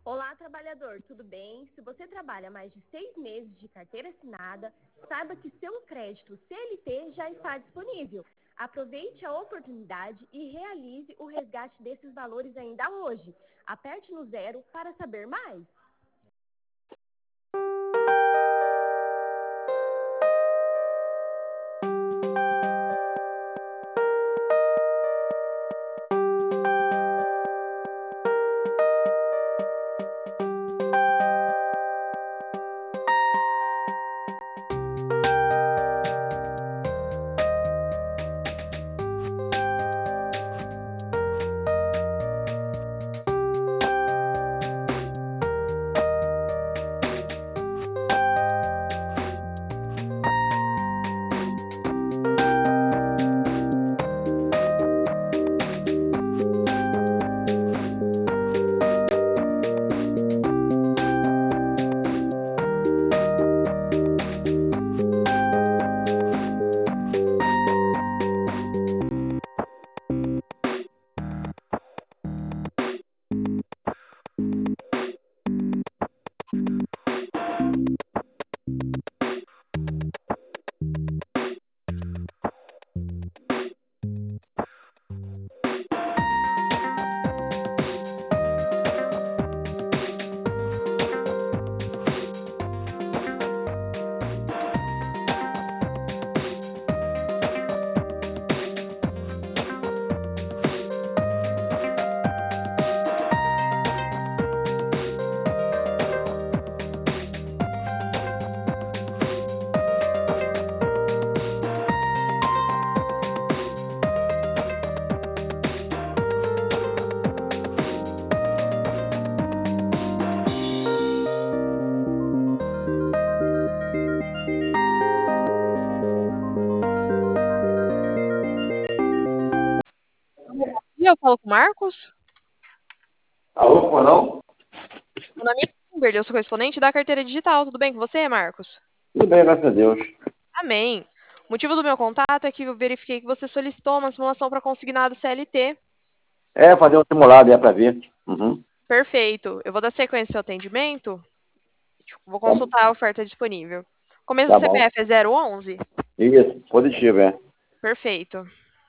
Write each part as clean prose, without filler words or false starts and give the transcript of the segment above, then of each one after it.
Olá, trabalhador, tudo bem? Se você trabalha mais de 6 meses de carteira assinada, saiba que seu crédito CLT já está disponível. Aproveite a oportunidade e realize o resgate desses valores ainda hoje. Aperte no 0 para saber mais. E eu falo com o Marcos? Alô, por não? Meu nome é Kimberly, eu sou correspondente da carteira digital. Tudo bem com você, Marcos? Tudo bem, graças a Deus. Amém. O motivo do meu contato é que eu verifiquei que você solicitou uma simulação para consignado CLT. É, fazer um simulado, para ver. Uhum. Perfeito. Eu vou dar sequência ao seu atendimento. Vou Tá, consultar a oferta disponível. Começo do tá bom. CPF é 011? Isso, positivo, é. Perfeito.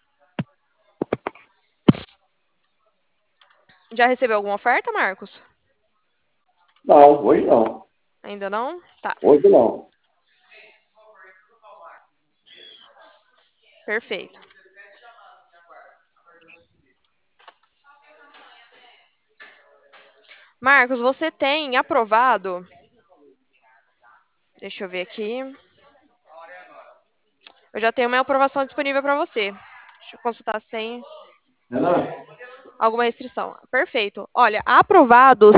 Já recebeu alguma oferta, Marcos? Não, hoje não. Ainda não? Tá. Hoje não. Perfeito. Marcos, você tem aprovado. Deixa eu ver aqui. Eu já tenho uma aprovação disponível para você. Deixa eu consultar se tem Renan? alguma restrição. Perfeito. Olha, aprovado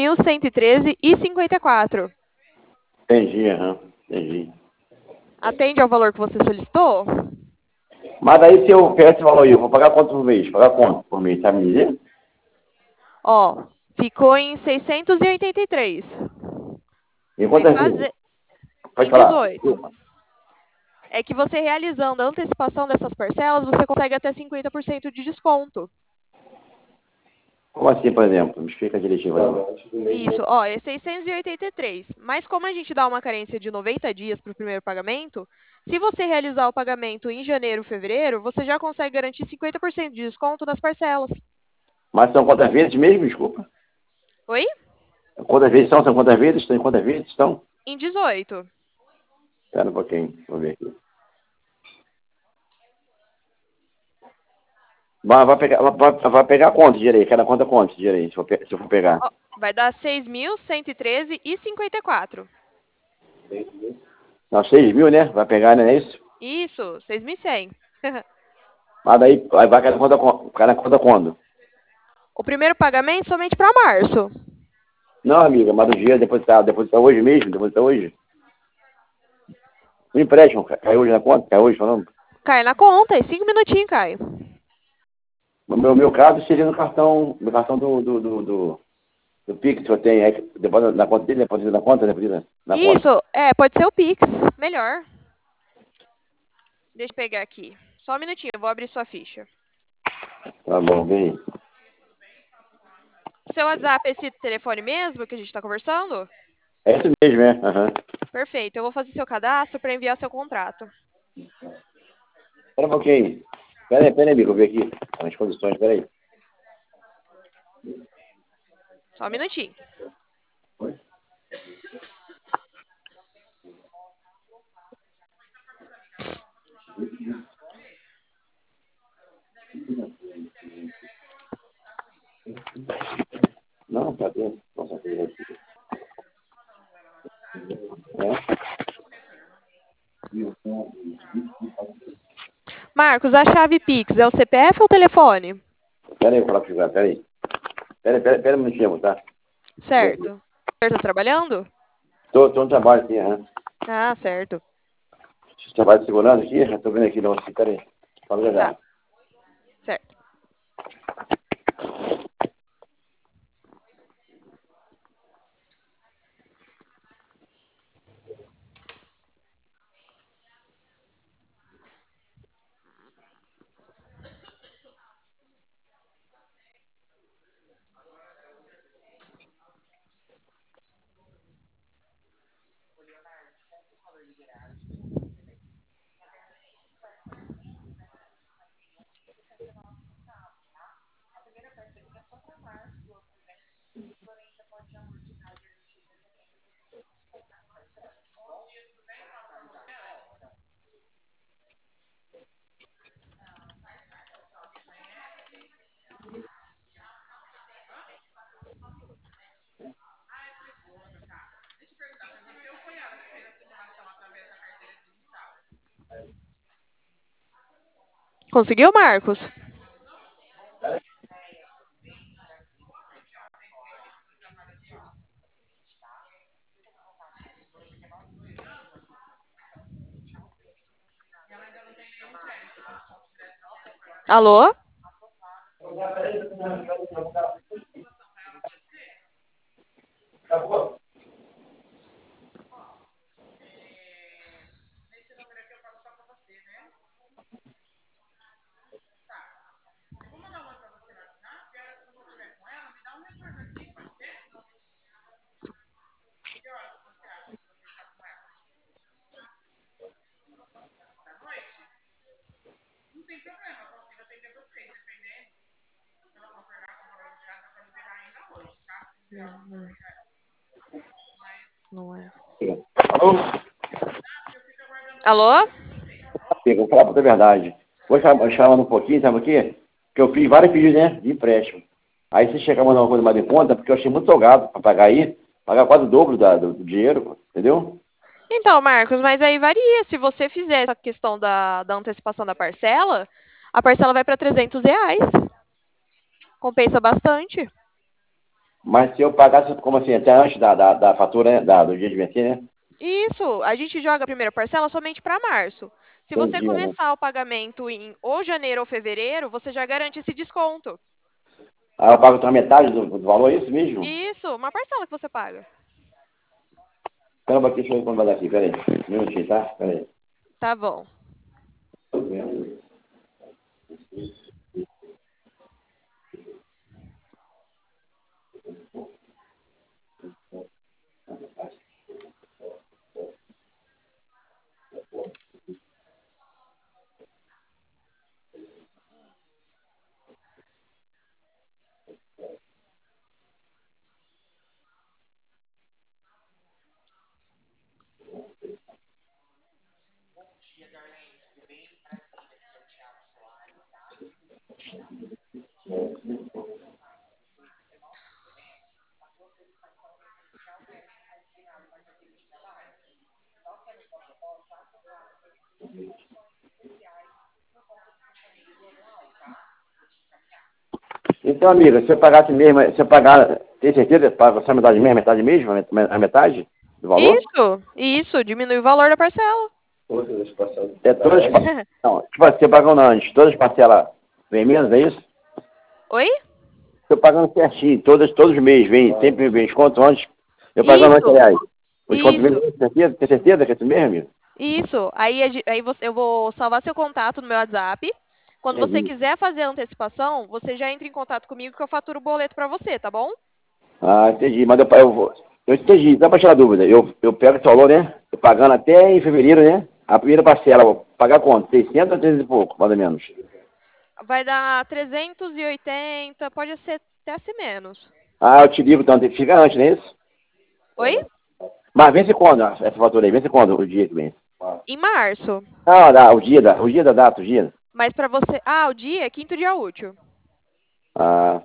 6.113,54. Entendi, aham. Entendi. Atende ao valor que você solicitou? Mas aí se eu pegar esse valor aí, eu vou pagar quanto por mês? Pagar quanto por mês, sabe me dizer? Ó, ficou em 683. Em Vai quantas vezes? fazer Pode em falar. 18. É que você realizando a antecipação dessas parcelas, você consegue até 50% de desconto. Como assim, por exemplo? Me explica direitinho. Isso, ó, é 683. Mas como a gente dá uma carência de 90 dias para o primeiro pagamento, se você realizar o pagamento em janeiro, fevereiro, você já consegue garantir 50% de desconto nas parcelas. Mas são quantas vezes mesmo? Desculpa. Oi? Quantas vezes são? São quantas vezes? Estão em quantas vezes estão? Em 18. Espera um pouquinho. Vou ver aqui. Vai pegar quanto direito? Cada conta quanto direito, se eu for pegar? Ó, vai dar 6.113,54. Não, 6 mil, né? Vai pegar, não é isso? Isso, 6.100. Mas daí vai cada conta quando? O primeiro pagamento somente para março. Não, amiga, mas do dia depositar hoje mesmo, depositar hoje. O empréstimo cai hoje na conta? Cai hoje falando? Cai na conta, em 5 minutinhos cai. No meu caso, seria no cartão do Pix que eu tenho, aí, deposita na conta dele, deposita na conta, deposita na conta. Isso, pode ser o Pix, melhor. Deixa eu pegar aqui. Só um minutinho, eu vou abrir sua ficha. Tá bom, vem. Seu WhatsApp é esse telefone mesmo que a gente está conversando? É isso mesmo, é. Aham. Perfeito. Eu vou fazer seu cadastro para enviar seu contrato. Espera um pouquinho. Pera aí, amigo, eu ver aqui as condições, pera aí. Só um minutinho. Não, tá dentro. Nossa, tem aqui. É. Marcos, a chave Pix é o CPF ou o telefone? Pera aí, eu vou falar com o Gilberto, pera aí. Pera um minutinho, tá? Certo. Você está trabalhando? Tô no trabalho aqui, aham. Ah, certo. Trabalho segurando aqui, já tô vendo aqui, não, assim, pera aí. Fala já Tá. já. Certo. Conseguiu, Marcos? Alô? Não é. Alô? Alô? Amigo, vou falar pra você a verdade. Vou chamar um pouquinho, sabe o quê? Porque eu fiz vários pedidos, né, de empréstimo. Aí se chegar a mandar uma coisa mais em conta, porque eu achei muito salgado pra pagar aí, pagar quase o dobro do dinheiro, entendeu? Então, Marcos, mas aí varia. Se você fizer essa questão da antecipação da parcela, a parcela vai para R$ 300. Compensa bastante. Mas se eu pagasse, como assim, até antes da fatura, né, do dia de vencer, né? Isso, a gente joga a primeira parcela somente para março. Se você Entendi, né? começar o pagamento em ou janeiro ou fevereiro, você já garante esse desconto. Aí eu pago só metade do valor, é isso mesmo? Isso, uma parcela que você paga. Caramba, aqui, deixa eu ver quando vai dar aqui, peraí. Um minutinho, tá? Peraí. Tá bom. Então, amiga, se eu pagasse mesmo, se eu pagar, tem certeza que paga só metade mesmo, a metade do valor? Isso, diminui o valor da parcela. É todas as não, tipo assim, se eu pagando antes, todas as parcelas vem menos, é isso? Oi? Se eu pagando certinho, todos os meses, sempre vem desconto antes, eu pagando antes, Isso, aliás. O desconto vem, isso, tem certeza que é isso mesmo, amigo? isso. Eu vou salvar seu contato no meu WhatsApp. Quando você Entendi. quiser fazer a antecipação, você já entra em contato comigo que eu faturo o boleto para você, tá bom? Ah, entendi. Mas eu vou. Eu entendi, dá para tirar dúvida. Eu pego esse valor, né? Tô pagando até em fevereiro, né? A primeira parcela, vou pagar quanto? 600 ou 300 e pouco, mais ou menos. Vai dar 380, pode ser menos. Ah, eu te ligo, então, fica antes, não é isso? Oi? Mas vence quando essa fatura aí? Vence quando o dia que vem? Em março. Ah, dá, o dia da data, o dia. Mas para você. Ah, o dia é quinto dia útil. Ah,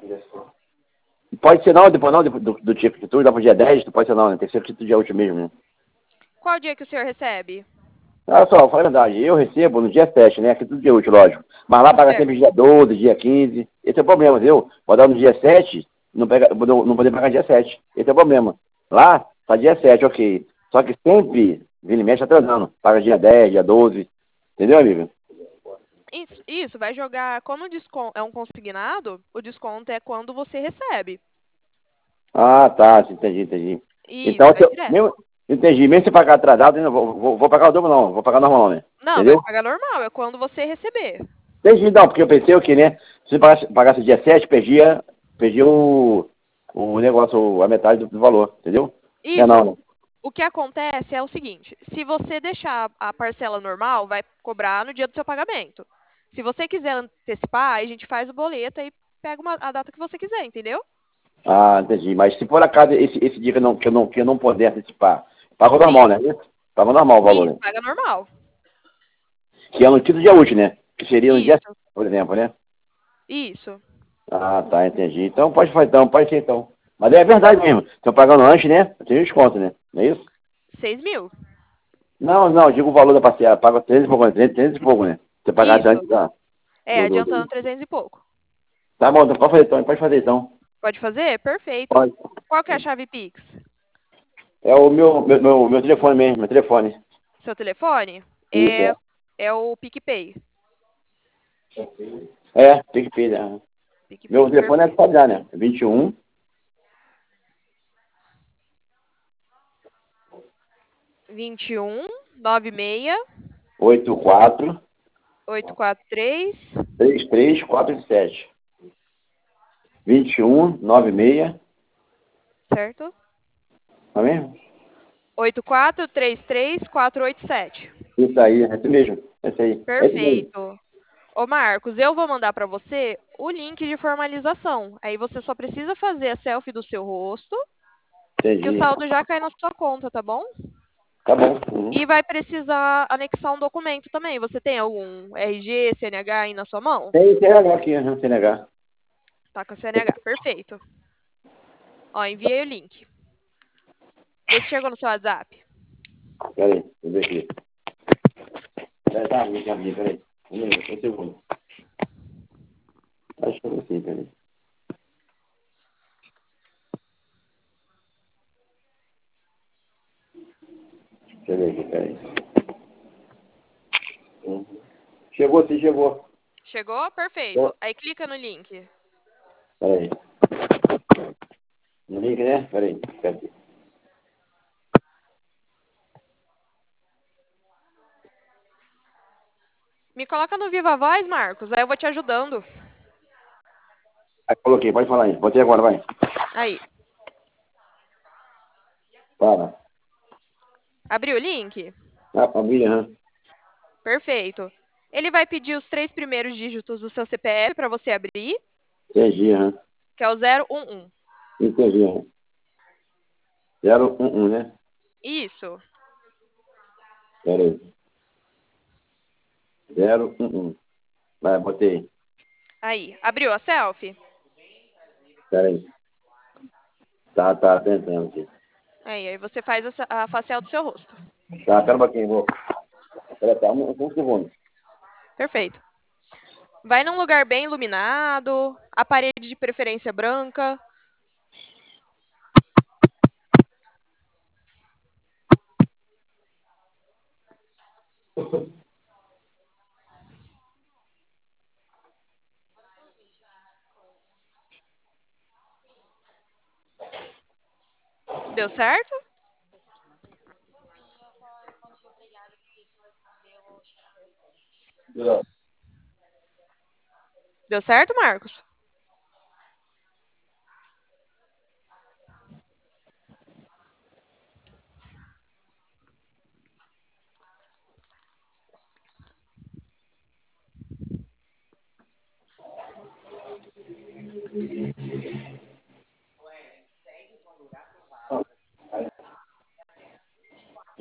pode ser não, depois não, do tipo que tu dá pro dia 10, tu pode ser não, né? Tem que ser do dia útil mesmo, né? Qual dia que o senhor recebe? Olha só, fala a verdade, eu recebo no dia 7, né? Aqui tudo dia útil, lógico. Mas lá paga sempre Certo. dia 12, dia 15. Esse é o problema, viu? Vou dar no dia 7, não poder pagar dia 7. Esse é o problema. Lá, tá dia 7, ok. Só que sempre, vira e mexe atrasando. Paga dia 10, dia 12. Entendeu, amigo? Isso, vai jogar. Como o desconto é um consignado, o desconto é quando você recebe. Ah, tá, entendi. Isso, Então, vai direto. entendi. Mesmo se pagar atrasado, eu não vou pagar o dobro, não. Vou pagar normal, né? Não, vai Entendeu? pagar normal, é quando você receber. Entendi, não, porque eu pensei o que, né? Se pagasse dia 7, perdia o negócio, a metade do valor, entendeu? Não, é Isso, não, né? o que acontece é o seguinte: se você deixar a parcela normal, vai cobrar no dia do seu pagamento. Se você quiser antecipar, aí a gente faz o boleto e pega a data que você quiser, entendeu? Ah, entendi. Mas se por acaso esse dia que eu não puder antecipar, pago Sim, normal, né? Pago normal o valor, isso, né? paga normal. Que é no quinto dia útil, né? Que seria no dia, Isso, por exemplo, né? isso. Ah, tá, entendi. Então pode ser então. Mas é verdade mesmo. Estão pagando antes, né? Eu tenho desconto, né? Não é isso? 6.000. Não, digo o valor da parcela. Paga 300 e pouco, né? 300 e pouco, né? Se pagasse Isso. antes da. É, adiantando 300 e pouco. Tá bom, então pode fazer então. Pode fazer? Perfeito. Pode. Qual que é a chave Pix? É o meu telefone mesmo, meu telefone. Seu telefone? Isso, É, é. é o PicPay. Tem que pedir, né? Meu PicPay, telefone é perfeito. de já, né? 21 21 96 84 843, 33 47. 21 96, certo? não é mesmo? 8433487. Isso aí, é isso mesmo. É isso aí. É isso mesmo. Perfeito. Ô Marcos, eu vou mandar para você o link de formalização. Aí você só precisa fazer a selfie do seu rosto, que o Entendi. saldo já cai na sua conta, tá bom? Tá bom. Uhum. E vai precisar anexar um documento também. Você tem algum RG, CNH aí na sua mão? Tem CNH aqui, né? CNH. Tá com a CNH, perfeito. Ó, enviei o link. Vê se chegou no seu WhatsApp. Pera aí, deixa eu ver aqui. Peraí. Um segundo. Acho que eu sei, peraí. Deixa eu ver aqui, peraí. Uhum. Chegou, sim, chegou. Chegou? Perfeito. Aí clica no link. Peraí. No link, né? Peraí. Cadê? Me coloca no Viva Voz, Marcos. Aí eu vou te ajudando. Aí, coloquei, pode falar aí. Botei agora, vai. Aí. Fala. Abriu o link? Ah, família, aham. Perfeito. Ele vai pedir os 3 primeiros dígitos do seu CPF para você abrir, Entendi, aham. que é o 011. Entendi, aham. 011, né? Isso. Peraí. 011. Vai, botei. Aí. Abriu a selfie? Peraí. Tá, tentando aqui. Aí você faz a facial do seu rosto. Tá, pera um pouquinho, vou. Pera, tá, um segundo. Perfeito. Vai num lugar bem iluminado, a parede de preferência branca. Deu certo? Deu certo, Marcos?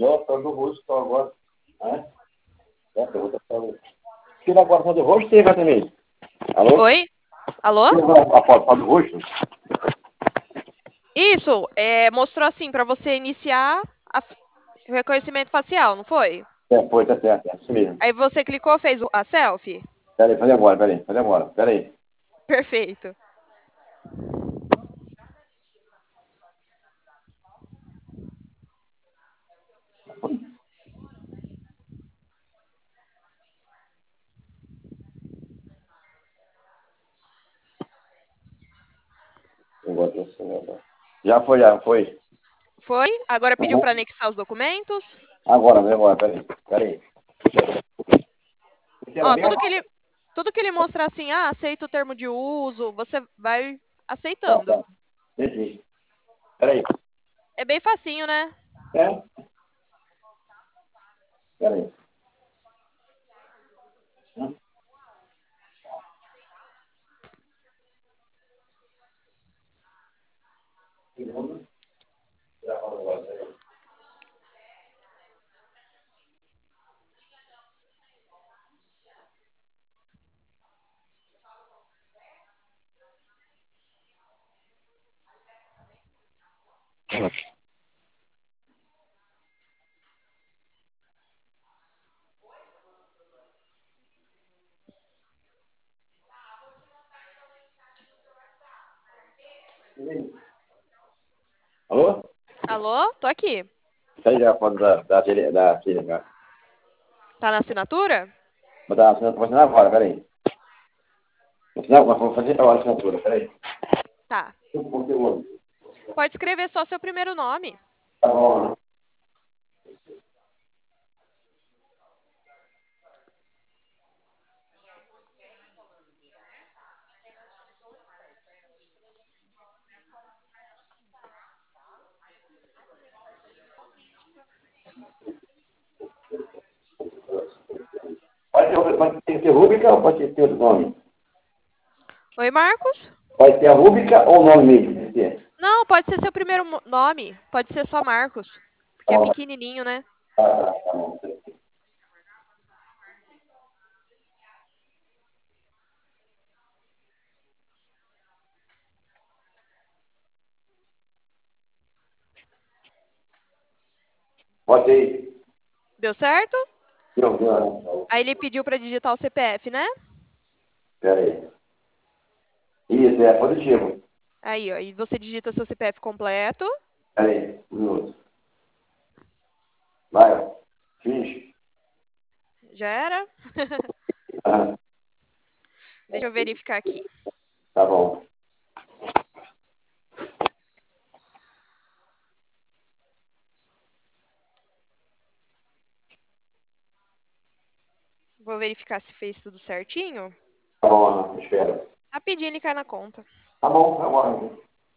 Não, tá do rosto só agora. Pergunta pra você. Tira agora só do rosto, tem também. Alô? Oi? Alô? Tira a foto só do rosto? Isso, mostrou assim para você iniciar o reconhecimento facial, não foi? Foi, tá certo, é isso mesmo. Aí você clicou, fez a selfie? Peraí, faz agora, peraí. Perfeito. Já foi. Foi? Agora pediu Uhum. para anexar os documentos? Agora, peraí. Ó, tudo que ele mostra assim, aceita o termo de uso, você vai aceitando. Tá. Entendi. Peraí. É bem facinho, né? É? Peraí. Alô? Alô? Tô aqui. Peraí, já a foto da filha, cara. Tá na assinatura? Vou assinar agora, peraí. Vou fazer agora a assinatura, peraí. Tá. O conteúdo. Pode escrever só seu primeiro nome. Tá bom. Pode ter rúbrica ou pode ter outro nome? Oi, Marcos? Pode ter a rúbrica ou o nome mesmo? Pode ter. Não, pode ser seu primeiro nome. Pode ser só Marcos. Porque Tá é bom, pequenininho, né? tá bom. Pode ir. Deu certo? Deu. Aí ele pediu para digitar o CPF, né? Peraí. Isso, é positivo. Aí, ó. E você digita seu CPF completo. Peraí, um minuto. Vai, ó. Fiz. Já era? Ah, Deixa eu verificar aqui. tá bom. Vou verificar se fez tudo certinho. Tá bom, Ana, espera. Rapidinho ele cai na conta. Tá bom, agora.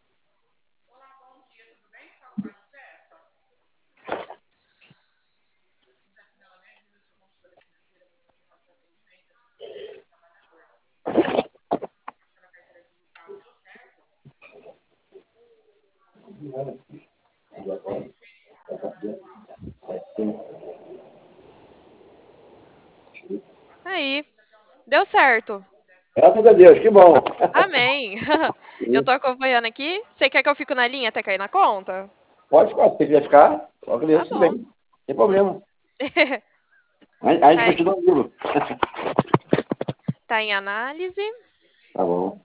Aí. Deu certo. Graças a Deus, que bom. Amém. Eu tô acompanhando aqui. Você quer que eu fique na linha até cair na conta? Pode ficar, se você quiser ficar, coloca Tá isso, tudo bom. bem. Sem problema. A gente Tá, continua vivo. tá em análise. Tá bom.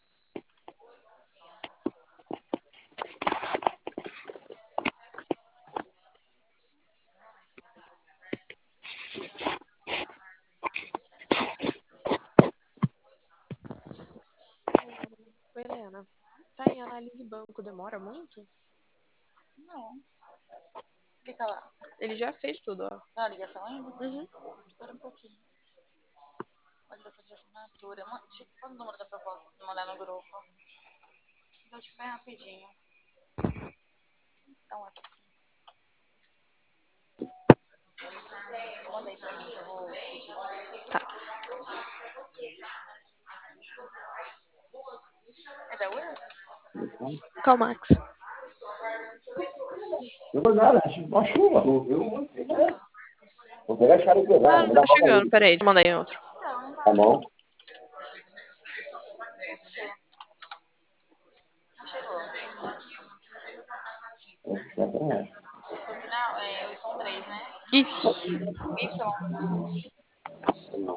Oi, Helena. Tá em análise banco. Demora muito? Não. Fica lá. Ele já fez tudo, ó. Tá a ligação ainda? Uhum. Espera um pouquinho. Validação de assinatura. Manda o número da proposta pra mandar no grupo. Então, tipo, bem rapidinho. Então, aqui. Manda aí pra mim que eu vou pedir. Tá. É da UER? Qual, Max? Não foi nada, uma chuva. Vou pegar as caras pesadas. Ah, Vou tá dar falta chegando, aí. peraí, manda aí outro. Tá bom. Não chegou. R$50. No final, são 3, né? Ixi. Y. Não.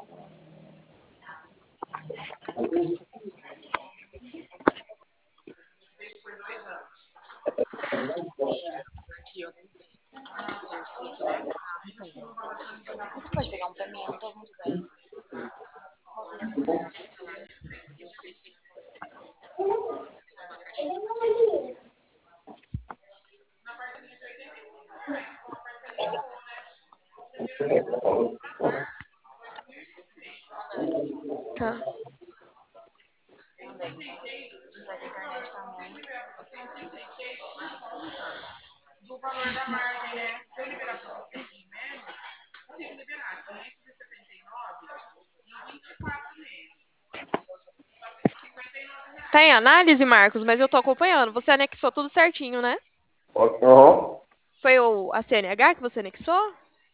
Você pode pegar um pra mim? Eu não tô muito bem. Tá. Mandei. Vai ter internet também. Do valor da margem, né? Se eu liberar para você em média, eu tenho que liberar 579 em 24 meses. R$59. Tá em análise, Marcos, mas eu tô acompanhando. Você anexou tudo certinho, né? Uhum. Foi a CNH que você anexou?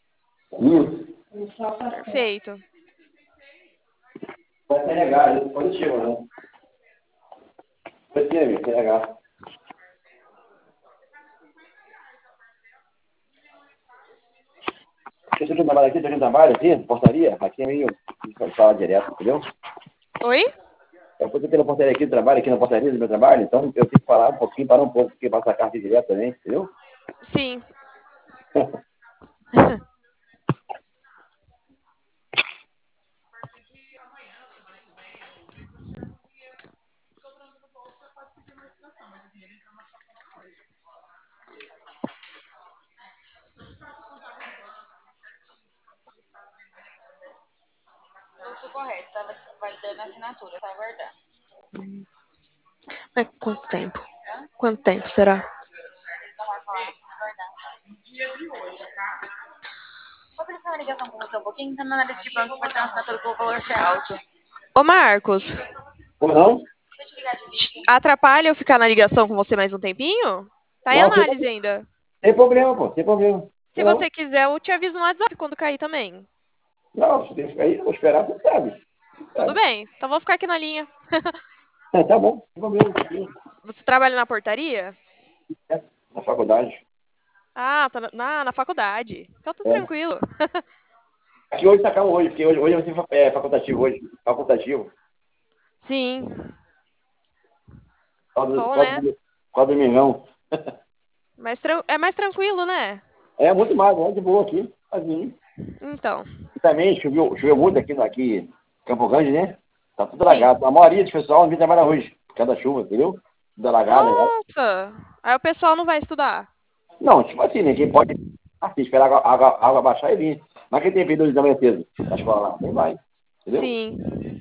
Isso. Perfeito. Vai ser legal, positivo, né? Vai ser legal. Você tem trabalho aqui, portaria, aqui é meio fala direto, entendeu? Oi? Eu vou ter a portaria aqui, trabalho aqui na portaria do meu trabalho, então eu tenho que falar um pouquinho, parar um pouco, porque passa a carta direto também, entendeu? Sim. Tudo correto. Tava validando a assinatura. Tá aguardando. Mas quanto tempo? Hã? Quanto tempo será? Não vai falar. Aguardar. Dia de hoje, tá? Posso fazer uma ligação com você um pouquinho? Tá na análise de banco pra ter uma assinatura com o valor ser alto. Ô, Marcos, Ou não? Deixa eu te ligar de 20. atrapalha eu ficar na ligação com você mais um tempinho? Tá em Não, análise ainda. tem problema, pô, tem problema. Se você quiser, eu te aviso no WhatsApp quando cair também. Não, você tem que ficar aí, vou esperar, você sabe. Tudo bem, então vou ficar aqui na linha. Tá bom, tem problema. Você trabalha na portaria? É, na faculdade. Ah, tá na faculdade. Então tá É. tranquilo. Aqui hoje tá calmo hoje, porque hoje vai ser facultativo hoje. Facultativo. Sim, Quadro, bom, né? quadro, quadro domingão. Mas é mais tranquilo, né? É muito mais, é de boa aqui. Sozinho. Então, E também choveu muito aqui em Campo Grande, né? Tá tudo sim. alagado. A maioria dos pessoal não vem trabalhar hoje, por causa da chuva, entendeu? Tudo alagado, né? Nossa! Aí o pessoal não vai estudar. Não, tipo assim, né? Quem pode assim, esperar a água baixar e vir. Mas quem tem feito da manhã cedo da escola lá, nem vai. Entendeu? Sim.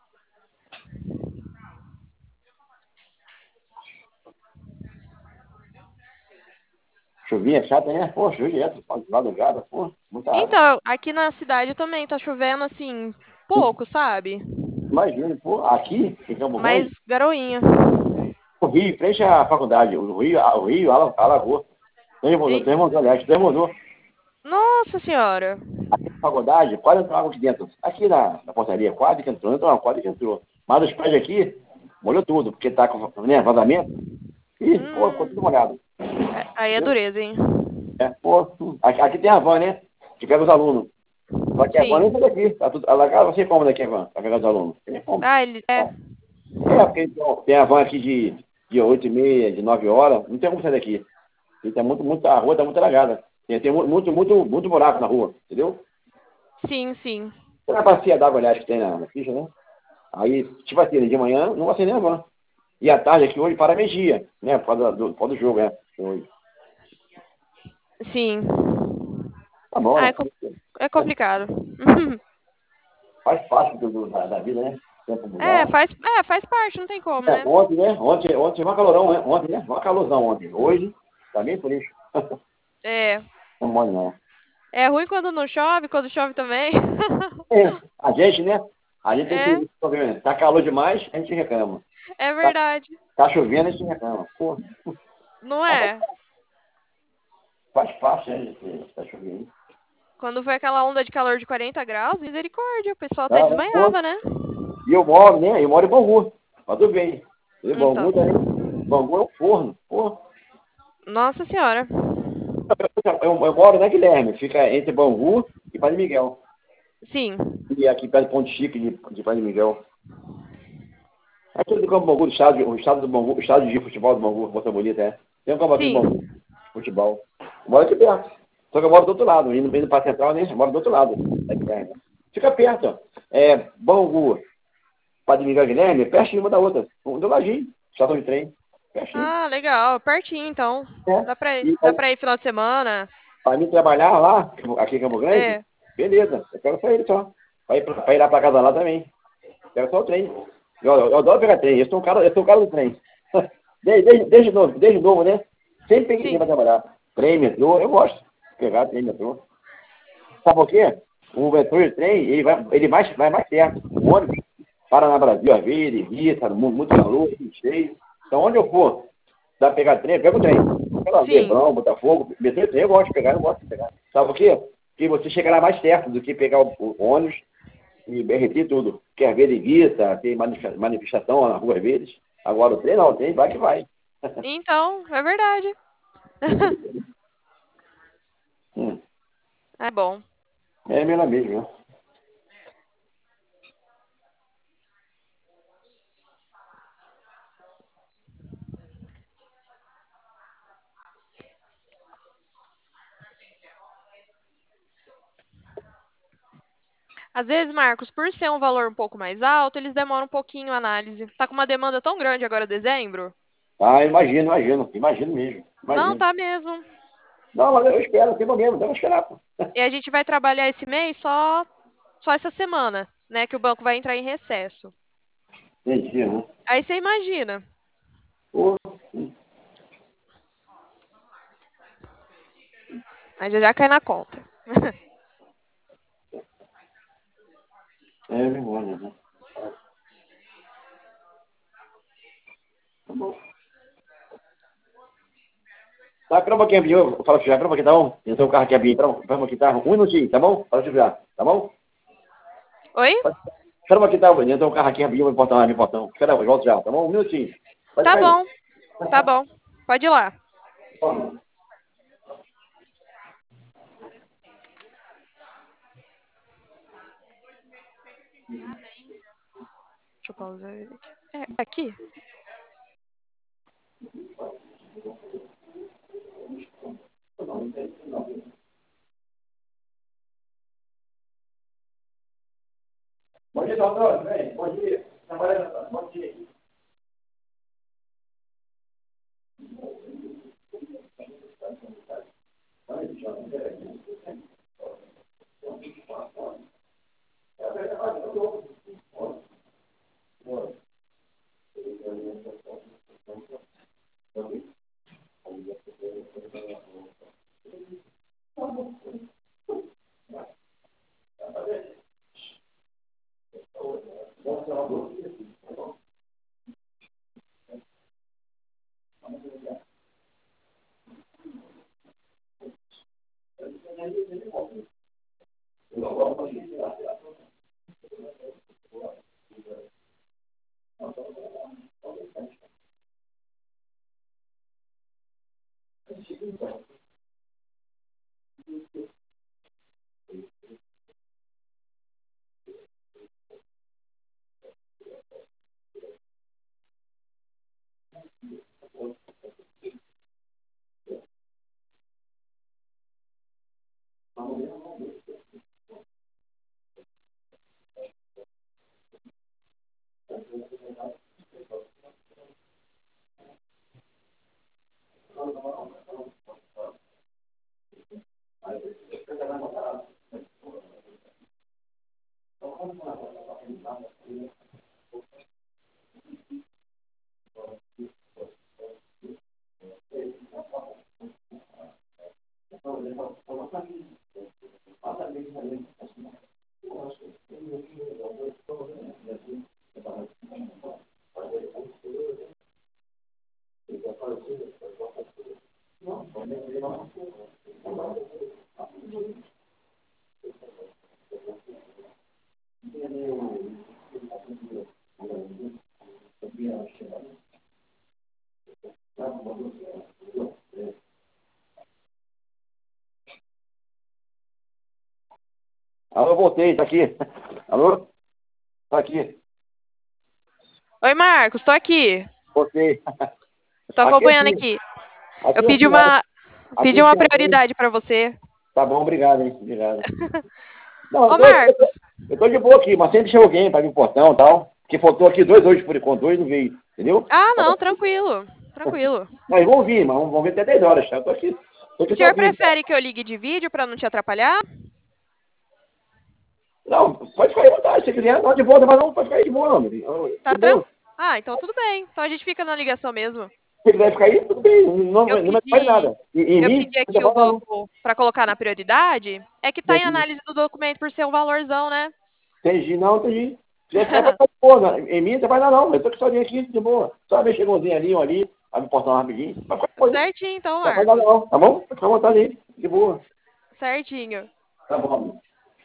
Chuvinha chata, né? Pô, choveu direto, madrugada, pô, muita água. Então, aqui na cidade também tá chovendo assim, pouco, sabe? Imagina, pô, aqui em Campo Grande, Mas garoinha. o rio, em frente à faculdade, o rio alagou. E- Transbordou, aliás, transbordou. Nossa senhora. Aqui na faculdade, quase entrou água aqui dentro. Aqui na portaria, quase que entrou, então quase que entrou. Mas os pés aqui, molhou tudo, porque tá com né, vazamento. E, pô, ficou tudo molhado. Aí é dureza, hein? É, pô, aqui tem a van, né? Que pega os alunos. Só que a van Sim. nem sai daqui. Tá tudo alagado, você como daqui a van, pra pegar os alunos? Tem como. Ah, ele. É. Porque tem a van aqui de 8h30, de 9 horas, não tem como sair daqui. E tá a rua tá muito alagada. Tem muito buraco na rua, entendeu? Sim, sim. Tem a bacia d'água, aliás, que tem na ficha, né? Aí, tipo assim, de manhã não vai ser nem a van. E à tarde aqui hoje para meio-dia, né? Por causa do jogo, né? Hoje. Sim. Tá bom, Ah, né? é complicado. Faz parte da vida, né? Tempo mudar. Faz parte, não tem como, né? Ontem, né? Ontem foi um calorão, né? Ontem, né? Foi uma calorzão ontem. Hoje, tá bem frio. É. Não mole, não. É ruim quando não chove, quando chove também. É, a gente, né? A gente tem É, esse problema. Tá calor demais, a gente reclama. é Tá, verdade. tá chovendo, a gente reclama. Pô, Não é? Faz parte, né, esse cachorrinho. Quando foi aquela onda de calor de 40 graus, misericórdia, o pessoal até Não, desmaiava, né? E eu moro, né? Eu moro em Bangu. Mas tudo bem. Em Então. Bangu, Bangu é um forno. Pô. Nossa senhora. Eu moro na Guilherme, fica entre Bangu e Padre Miguel. Sim. E aqui perto de Ponte Chique de Padre Miguel. Aqui do Campo Bangu, o estado do Bangu, o estado de futebol do Bangu, Boa Bonita, é. Tem um campo aqui do Bangu, Sim. futebol. Eu moro aqui perto. Só que eu moro do outro lado, indo para a central, né? Eu moro do outro lado da Guilherme. Fica perto, ó. Bangu, Padre Miguel Guilherme, pertinho uma da outra. Do ladinho, estação de trem. Pertinho. Ah, legal. Pertinho, então. É. Dá pra ir final de semana. Para mim trabalhar lá, aqui em Campo Grande, É. beleza. Eu quero só ele só. Para ir lá para casa lá também. Quero só o trem. Eu adoro pegar trem. Eu sou o cara do trem. Desde novo, né? Sempre peguei trem Sim. para trabalhar. Trem, metrô, eu gosto de pegar trem, metrô. Sabe por quê? O metrô e o trem, ele vai mais perto. O ônibus para na Brasil, às vezes, ele irrita, muito calor, muito cheio. Então, onde eu for, dá pra pegar trem, pega o trem. Sei lá, Sim. Leblon, Botafogo, metrô e trem, eu gosto de pegar, eu gosto de pegar. Sabe por quê? Porque você chegará mais perto do que pegar o ônibus e BRT tudo. Porque às vezes irrita, tem manifestação na rua às vezes. Agora o trem não, o trem vai que vai. Então, é verdade. É bom. É mesmo mesmo, né? Às vezes, Marcos, por ser um valor um pouco mais alto, eles demoram um pouquinho a análise. Tá com uma demanda tão grande agora, dezembro? Ah, imagino mesmo. Não, Imagino. tá mesmo. Não, mas eu espero, não tem problema, dá pra esperar, pô. E a gente vai trabalhar esse mês só essa semana, né? Que o banco vai entrar em recesso. Entendi, né? Aí você imagina. Pô, Aí já cai na conta. é vergonha, né? Tá bom. Tá, espera um pouquinho, rapidinho, eu falo que já, espera um pouquinho, tá bom? Entrou um carro aqui, então, espera um pouquinho, tá? Um minutinho, tá bom? Fala que já, tá bom? Oi? Espera um pouquinho, tá? Entrou um carro aqui, rapidinho, meu portão, meu portão. Espera, eu volto já, tá bom? Um minutinho. Pode Tá ficar aí. bom. Tá bom. Pode ir lá. Deixa eu pausar ele aqui. É aqui? Bom dia, doutor. Vem, bom dia. Trabalhando, bom dia. Alô, voltei, tá aqui. Alô? Tá aqui. Oi, Marcos, tô aqui. Voltei. Tô Aqui acompanhando assim. aqui. Eu Aqui pedi assim, ó. pedi Aqui uma tinha bem. prioridade pra você. Tá bom, obrigado, hein? Obrigado. Não, Ô, Marcos. eu tô de boa aqui, mas sempre chega alguém pra vir no portão e tal. Porque faltou aqui dois hoje por enquanto, dois não veio, entendeu? Ah, não, tranquilo. Tranquilo. Mas vamos vir, mas vamos ver até 10 horas, tá? Eu tô O aqui senhor sozinho, tá? prefere que eu ligue de vídeo pra não te atrapalhar? Não, pode ficar aí à vontade, se quiser, não de volta, mas não, pode ficar aí de boa, não. Tá De boa. tranquilo? Ah, então tudo bem. Então a gente fica na ligação mesmo. Se quiser ficar aí, tudo bem, Eu não faz pedi, nada. E eu mim, pedi não aqui o faz nada, não. banco pra colocar na prioridade. É que tá em Entendi, análise do documento por ser um valorzão, né? entendi. Se quiser ficar, pode ficar de boa. Em mim, não vai dar, não. Eu tô sozinho aqui, de boa. Só ver chegãozinho ali, um ali, abre o portão rapidinho. Mas qualquer coisa, Certinho, então, não faz nada, Marcos. não, tá bom? Pode ficar à vontade aí, de boa. Certinho. Tá bom.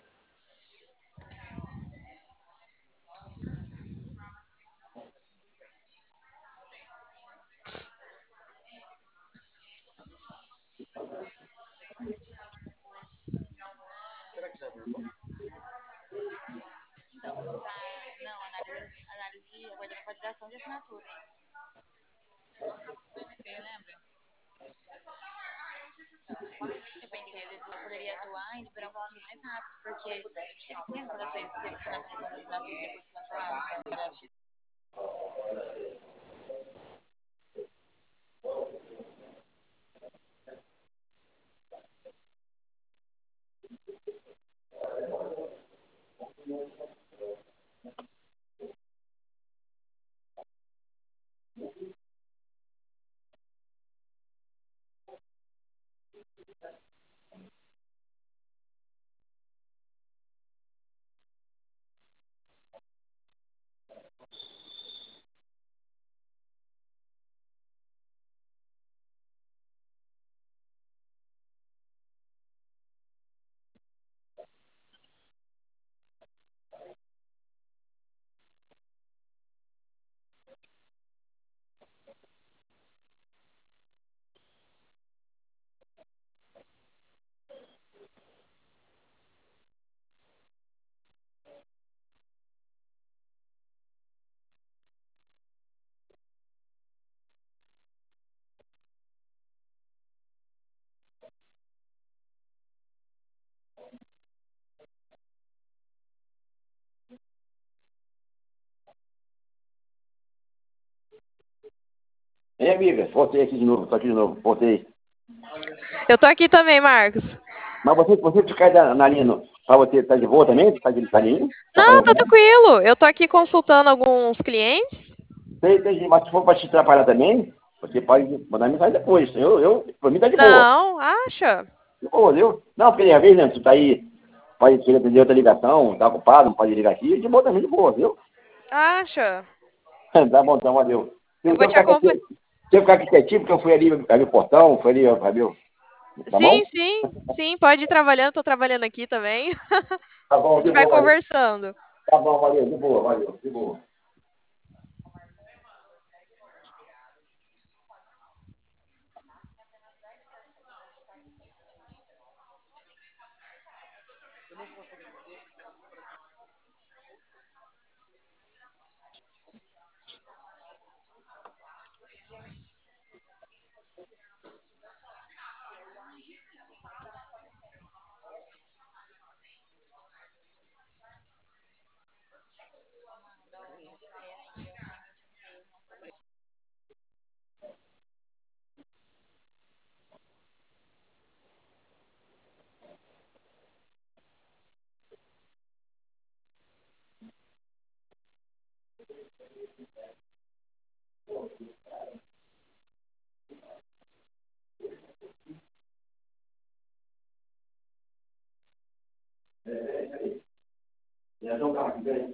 Não, análise, aguardando validação de assinatura. Você lembra? Depende dele, eu poderia atuar e liberar um pouquinho mais rápido, porque lembra quando você teve finalização da assinatura e depois cancelado? Ei, amiga, voltei aqui de novo, tô aqui de novo, voltei. Eu tô aqui também, Marcos. Mas você ficar na linha, pra você, tá de boa também? Tá de linha? Tá Não, fazendo tá bem? tranquilo. Eu tô aqui consultando alguns clientes. Entendi, mas se for pra te atrapalhar também, você pode mandar mensagem depois. Pra mim tá de boa. Não, acha? De boa, viu? Não, porque às vezes, né, tu tá aí, pode querer atender outra ligação, tá ocupado, não pode ligar aqui, de boa também, de boa, viu? Acha? Tá bom, então, valeu. Se Eu eu vou te ficar acompanhar. quietinho, se eu ficar aqui quietinho, porque eu fui ali o portão, fui ali, viu? Tá bom? Sim, sim, sim, pode ir trabalhando, tô trabalhando aqui também. Tá A bom, de gente vai boa, valeu. conversando. Tá bom, valeu, de boa, valeu, de boa. Já deu um carro aqui, peraí.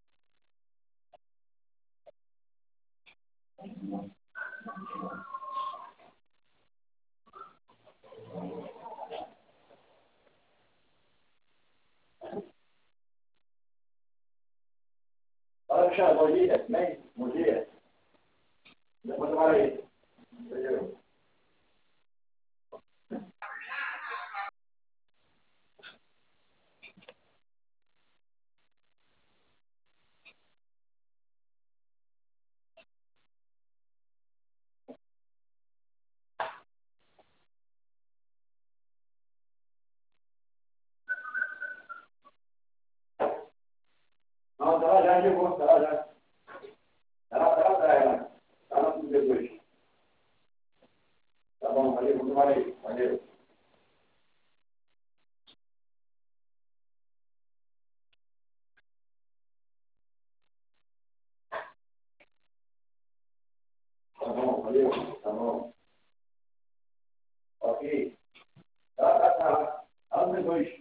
Fala, Alexandre, bom dia, bem? Bom dia. Depois eu aí. Valeu. aí. Valeu. Tá bom, valeu. Tá bom. Ok. Tá. Fala depois.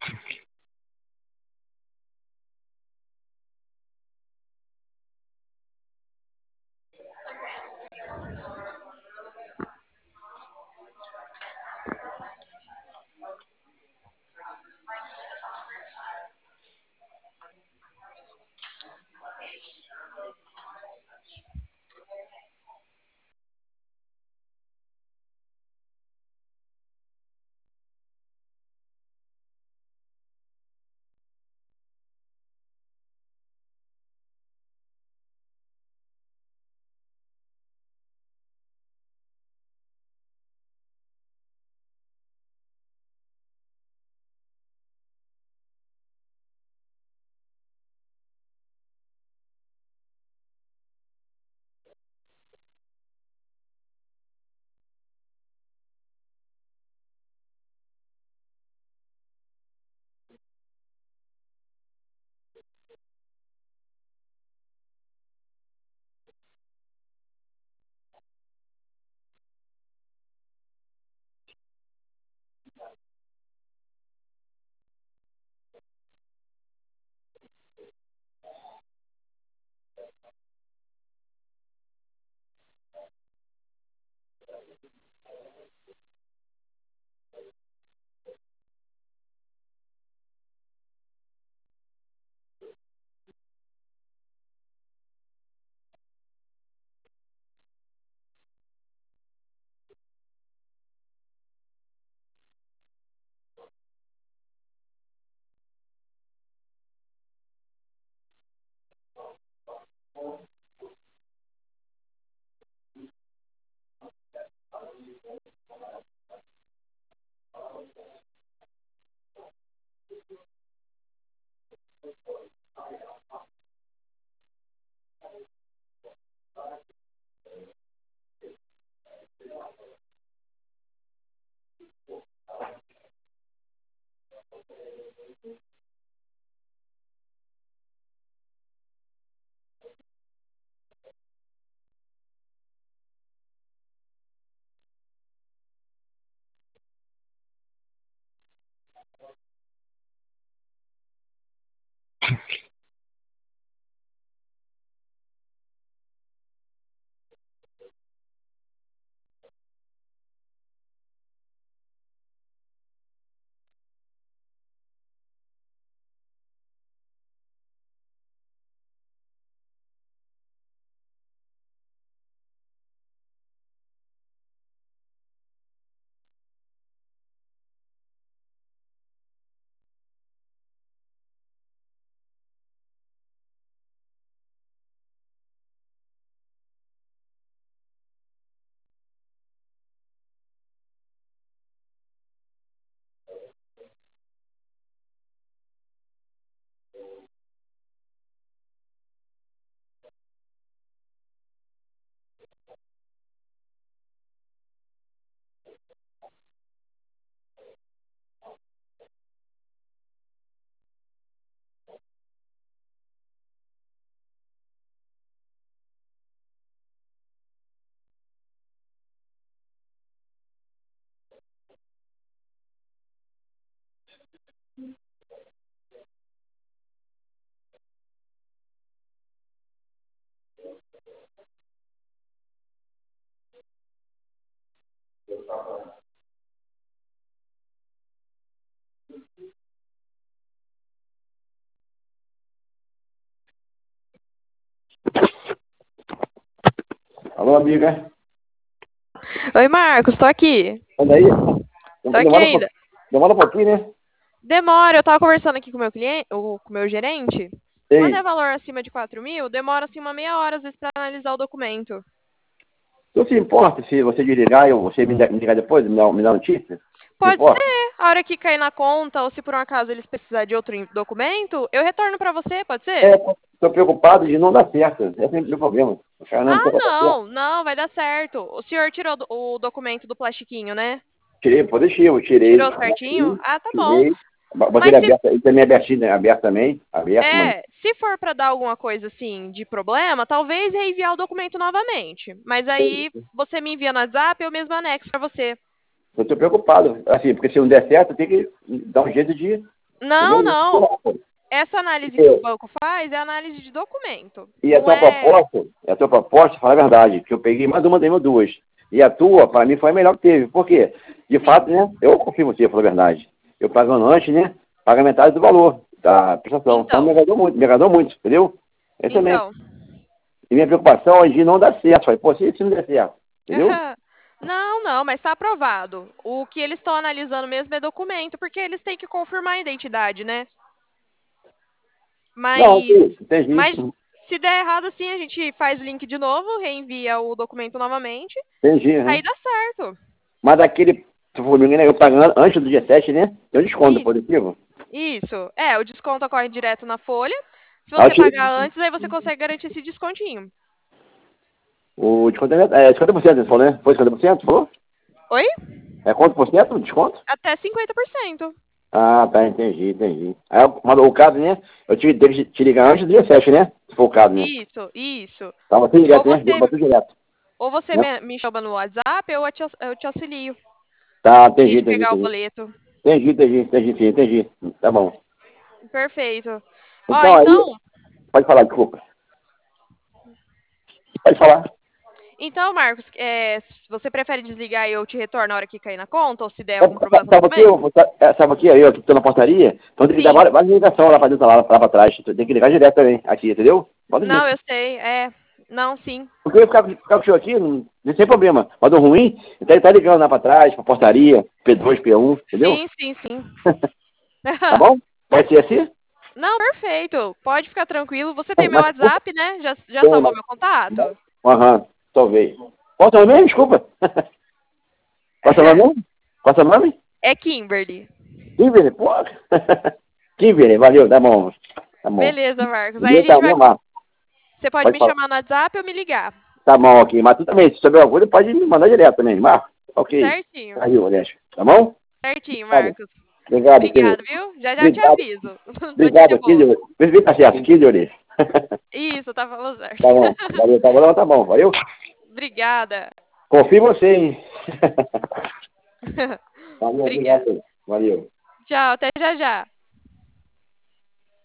Alô, amiga? Oi, Marcos, tô aqui. Anda aí? Tô aqui ainda. Demora um pouquinho, né? Demora, eu tava conversando aqui com o meu cliente, com o meu gerente. Quando Ei, é valor acima de 4.000, demora assim uma meia hora às vezes pra analisar o documento. não se importa se você desligar e você me ligar depois, me dar notícia? Se Pode importa? ser, a hora que cair na conta, ou se por um acaso eles precisarem de outro documento, eu retorno pra você, pode ser? Estou preocupado de não dar certo. Esse é sempre o meu problema. O cara não Ah, pode dar certo. não, vai dar certo. O senhor tirou o documento do plastiquinho, né? Tirei, pode deixar, eu tirei. Tirou certinho? Ah, tá bom. Tirei. Botei ele Mas se aberto, ele também é abertinho, né? Aberto também. Aberto, mano. se for pra dar alguma coisa assim de problema, talvez reenviar o documento novamente. Mas aí você me envia no WhatsApp, eu mesmo anexo pra você. Eu estou preocupado. Assim, porque se não der certo, tem que dar um jeito de Não, não. Essa análise que o banco faz é análise de documento. E a Não tua é... proposta, fala a verdade, que eu peguei mais uma, dei duas. E a tua, para mim, foi a melhor que teve. Por quê? De Sim. fato, né? Eu confio em você, fala a verdade. Eu pagando antes, né? Paga metade do valor da prestação. Então me agradou muito, entendeu? Esse também. Então. E minha preocupação é de não dar certo. Falei, pô, se não der certo, entendeu? Não, mas está aprovado. O que eles estão analisando mesmo é documento, porque eles têm que confirmar a identidade, né? Não, entendi. Mas se der errado assim, a gente faz link de novo, reenvia o documento novamente, Entendi. aí dá certo. Mas daquele, se for me engano, eu pagando antes do dia 7, né? Tem um desconto positivo. Isso. O desconto ocorre direto na folha. Se você pagar antes, aí você consegue garantir esse descontinho. O desconto é 50%, você falou, né? Foi 50%, falou? Oi? É quanto por cento o desconto? Até 50%. Ah, tá, entendi. Aí, mas o caso, né? Eu tive que te ligar antes do dia 7, né? Se for o caso, né? Isso. Tava tudo direto, né? Tudo direto. Ou você me chama no WhatsApp, ou eu te auxilio. Tá, entendi. Pegar o boleto. Entendi. Tá bom. Perfeito. Então, aí, pode falar, desculpa. Pode falar. Então, Marcos, você prefere desligar e eu te retorno na hora que cair na conta, ou se der algum problema com o documento? Sabe aqui, eu que tô na portaria, então tem que dar várias ligações lá pra dentro, lá pra trás. Tem que ligar direto também, aqui, entendeu? Não, eu sei, Não, sim. Porque eu ia ficar com o show aqui, não tem problema. Mas o ruim, então ele tá ligando lá pra trás, pra portaria, P2, P1, entendeu? Sim. Tá bom? Pode ser assim? Não, perfeito. Pode ficar tranquilo. Você tem meu WhatsApp, né? Já salvou meu contato? Aham, talvez. Qual é o seu nome? Desculpa. Qual é o seu nome? É Kimberly. Kimberly, pô. Kimberly, valeu, tá bom. Beleza, Marcos. Aí a gente vai... Você pode me chamar no WhatsApp ou me ligar. Tá bom, ok. Mas tu também, se souber alguma coisa, pode me mandar direto também, Marcos. Ok. Certinho. Aí, Honesto. Tá bom? Certinho, Marcos. Obrigado, viu? Já te aviso. Obrigado, Kimberly. Vê tá certo, Kimberly. Isso, tá falando certo. Tá bom, valeu, tá bom, valeu? Obrigada. Confio em você, hein? Valeu, obrigado. Valeu. Tchau, até já.